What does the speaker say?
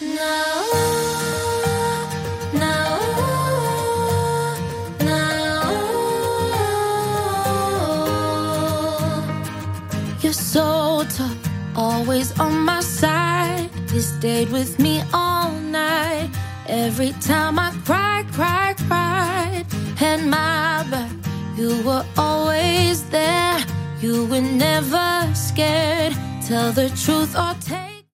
Now, now, now, you're so tough, always on my side. You stayed with me all night. Every time I cried, had my back. You were always there. You were never scared. Tell the truth or take